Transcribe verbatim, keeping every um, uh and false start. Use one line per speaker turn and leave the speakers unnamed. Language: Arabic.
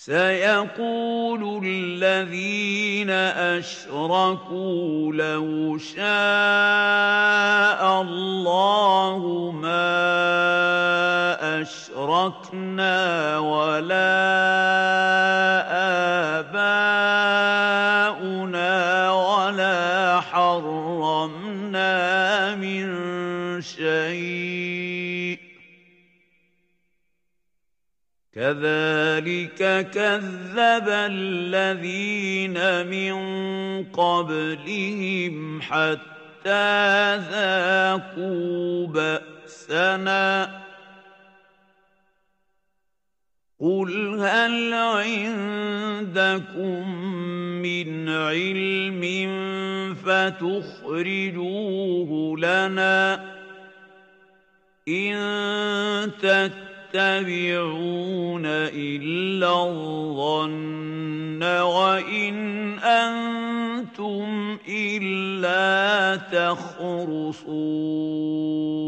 سيقول الذين أشركوا لو شاء الله ما أشركنا ولا آباؤنا ولا حرمنا من شيء كذلك كذب الذين من قبلهم حتى ذاقوا بأسنا قل هل عندكم من علم فتخرجوه لنا إن تتبعون إلا الظن وإن أنتم إلا تخرصون